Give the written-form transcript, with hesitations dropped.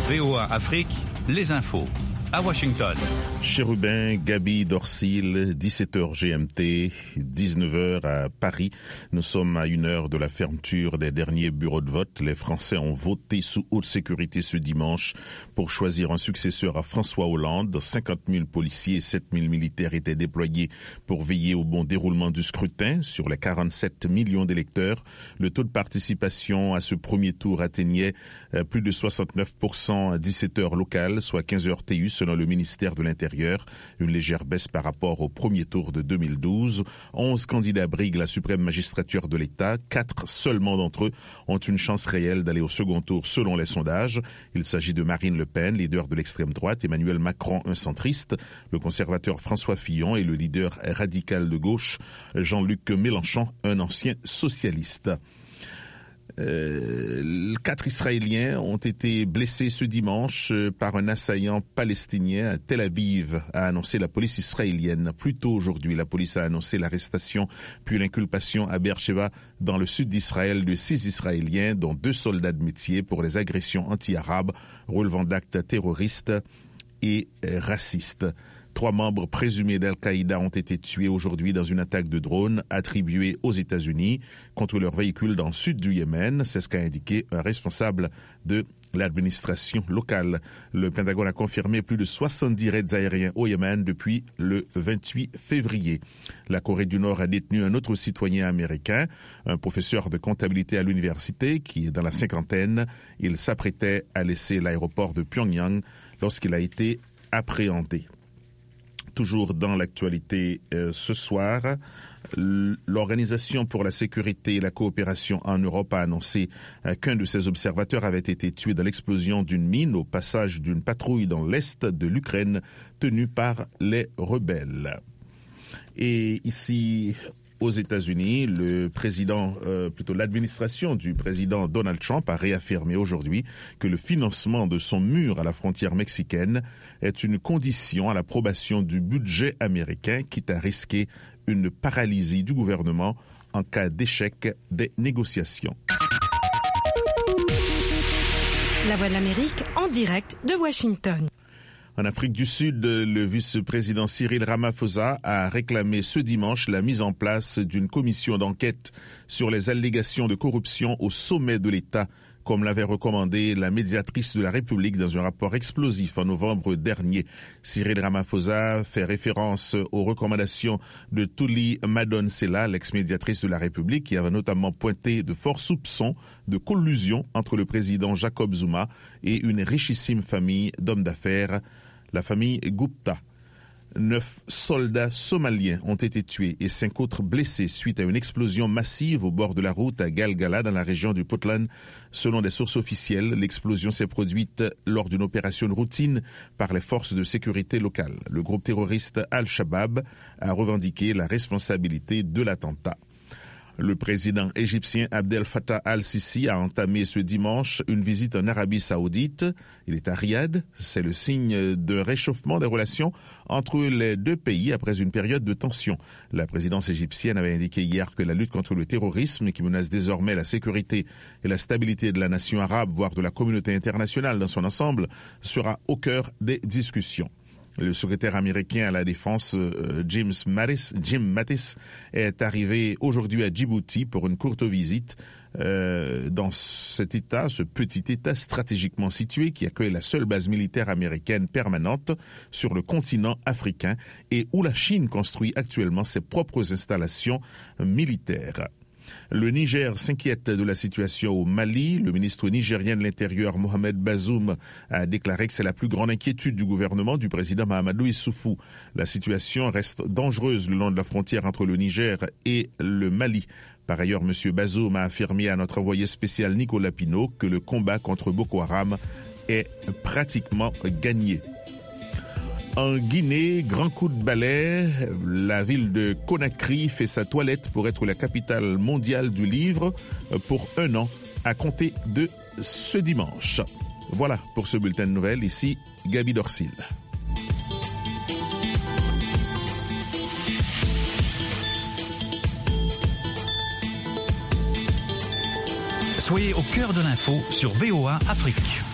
VOA Afrique, les infos. À Washington. Chérubin, Gabi Dorsil, 17h GMT, 19h à Paris. Nous sommes à 1 heure de la fermeture des derniers bureaux de vote. Les Français ont voté sous haute sécurité ce dimanche pour choisir un successeur à François Hollande. 50 000 policiers et 7 000 militaires étaient déployés pour veiller au bon déroulement du scrutin. Sur les 47 millions d'électeurs, le taux de participation à ce premier tour atteignait plus de 69% à 17h locales, soit 15h TU, selon le ministère de l'Intérieur, une légère baisse par rapport au premier tour de 2012. 11 candidats briguent la suprême magistrature de l'État. 4 seulement d'entre eux ont une chance réelle d'aller au second tour selon les sondages. Il s'agit de Marine Le Pen, leader de l'extrême droite, Emmanuel Macron, un centriste, le conservateur François Fillon et le leader radical de gauche, Jean-Luc Mélenchon, un ancien socialiste. 4 Israéliens ont été blessés ce dimanche par un assaillant palestinien à Tel Aviv, a annoncé la police israélienne. Plus tôt aujourd'hui, la police a annoncé l'arrestation puis l'inculpation à Beersheba, dans le sud d'Israël, de 6 Israéliens, dont 2 soldats de métier, pour les agressions anti-arabes relevant d'actes terroristes et racistes. 3 membres présumés d'Al-Qaïda ont été tués aujourd'hui dans une attaque de drone attribuée aux États-Unis contre leur véhicule dans le sud du Yémen. C'est ce qu'a indiqué un responsable de l'administration locale. Le Pentagone a confirmé plus de 70 raids aériens au Yémen depuis le 28 février. La Corée du Nord a détenu un autre citoyen américain, un professeur de comptabilité à l'université qui est dans la cinquantaine. Il s'apprêtait à laisser l'aéroport de Pyongyang lorsqu'il a été appréhendé. Toujours dans l'actualité ce soir, l'Organisation pour la sécurité et la coopération en Europe a annoncé qu'un de ses observateurs avait été tué dans l'explosion d'une mine au passage d'une patrouille dans l'est de l'Ukraine tenue par les rebelles. Et ici, aux États-Unis, l'administration du président Donald Trump a réaffirmé aujourd'hui que le financement de son mur à la frontière mexicaine est une condition à l'approbation du budget américain, quitte à risquer une paralysie du gouvernement en cas d'échec des négociations. La Voix de l'Amérique en direct de Washington. En Afrique du Sud, le vice-président Cyril Ramaphosa a réclamé ce dimanche la mise en place d'une commission d'enquête sur les allégations de corruption au sommet de l'État, comme l'avait recommandé la médiatrice de la République dans un rapport explosif en novembre dernier. Cyril Ramaphosa fait référence aux recommandations de Thuli Madonsela, l'ex-médiatrice de la République, qui avait notamment pointé de forts soupçons de collusion entre le président Jacob Zuma et une richissime famille d'hommes d'affaires, la famille Gupta. 9 soldats somaliens ont été tués et 5 autres blessés suite à une explosion massive au bord de la route à Galgala dans la région du Puntland. Selon des sources officielles, l'explosion s'est produite lors d'une opération de routine par les forces de sécurité locales. Le groupe terroriste Al-Shabaab a revendiqué la responsabilité de l'attentat. Le président égyptien Abdel Fattah al-Sisi a entamé ce dimanche une visite en Arabie Saoudite. Il est à Riyad. C'est le signe d'un réchauffement des relations entre les deux pays après une période de tension. La présidence égyptienne avait indiqué hier que la lutte contre le terrorisme, qui menace désormais la sécurité et la stabilité de la nation arabe, voire de la communauté internationale dans son ensemble, sera au cœur des discussions. Le secrétaire américain à la défense, Jim Mattis, est arrivé aujourd'hui à Djibouti pour une courte visite dans cet État, ce petit État stratégiquement situé qui accueille la seule base militaire américaine permanente sur le continent africain et où la Chine construit actuellement ses propres installations militaires. Le Niger s'inquiète de la situation au Mali. Le ministre nigérien de l'Intérieur, Mohamed Bazoum, a déclaré que c'est la plus grande inquiétude du gouvernement du président Mahamadou Issoufou. La situation reste dangereuse le long de la frontière entre le Niger et le Mali. Par ailleurs, M. Bazoum a affirmé à notre envoyé spécial Nicolas Pinault que le combat contre Boko Haram est pratiquement gagné. En Guinée, grand coup de balai, la ville de Conakry fait sa toilette pour être la capitale mondiale du livre pour 1 an à compter de ce dimanche. Voilà pour ce bulletin de nouvelles. Ici, Gabi Dorsil. Soyez au cœur de l'info sur VOA Afrique.